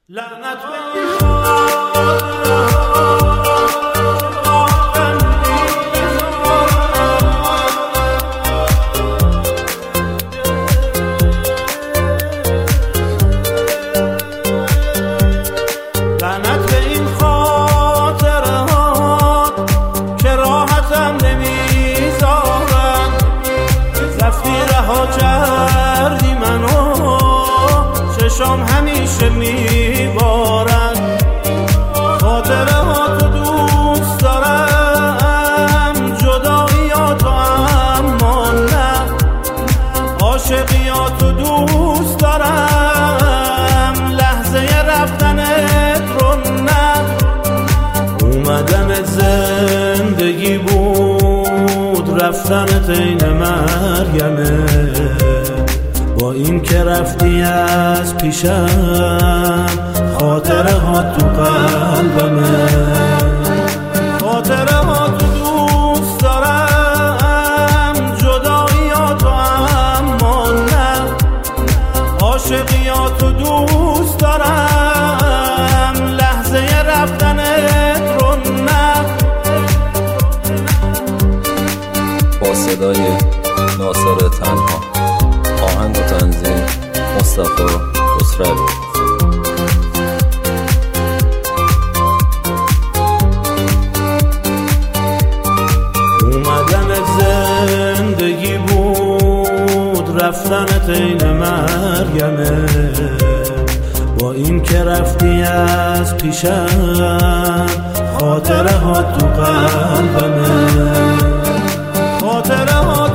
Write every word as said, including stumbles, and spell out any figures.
لعنت به این خاطره ها که راحتم نمیذارن. رفتی رها کردی منو، چشام همیشه میبارن. خاطره ها تو دوست دارم، جداییاتو اما نه. عاشقیاتو دوست دارم، لحظه رفتنت رو نه. اومدنت زندگی بود، رفتنت این مرگمه. با این که رفتی از پیشم، خاطره ها تو قلبمه. خاطره ها تو دوست دارم، جداییاتو اما نه. عاشقیاتو دوست دارم، لحظه رفتنت رو نه. با صدای ناصر تنها، آهنگ و تنظیم مصطفی خسروی. اومدنت زندگی بود، رفتنت این مرگمه. با این که رفتی از پیشم، خاطره ها تو قلبمه. خاطره ها